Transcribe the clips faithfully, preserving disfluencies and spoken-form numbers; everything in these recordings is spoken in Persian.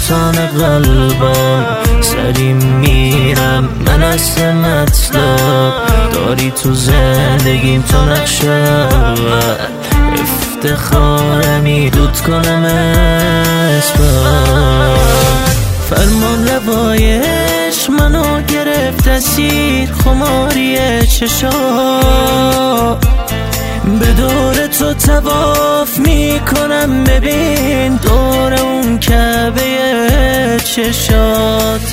انسان قلبم، سری میرم من از مطلب. داری تو زندگیم تو نقش اول، افتخارمی دود کنم اسمم. فرمان روایش منو گرفت اسیر، خماری چشا به دور تو طواف میکنم. ببین دور اون کعبه چشات،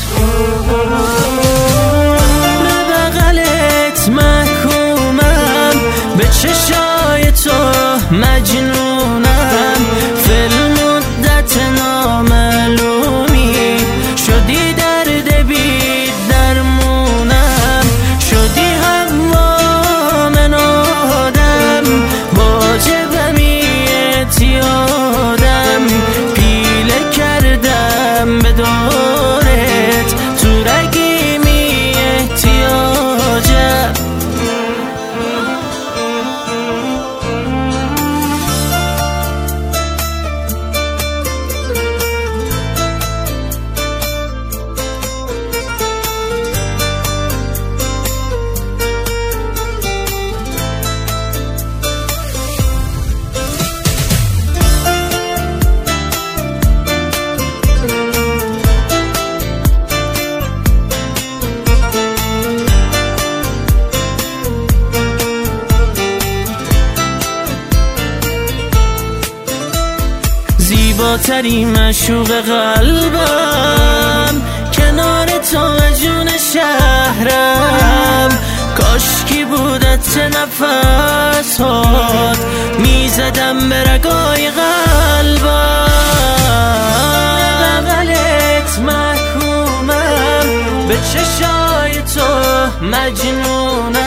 به بغلت محکومم، به چشای تو مجنونم. فیلم مدت نامعلومی شدی درد بی درمونم، شدی هوا من آدم، واجبمی اعتیادم. پیله کردم به دورت، تو رگیمی احتیاجم. زیباتری معشوق قلبم، کنار تو جون شهرم. کاشکی بودت نفس هات، میزدم به رگای قلبم. بغلت محکومم، به چشای تو مجنونم.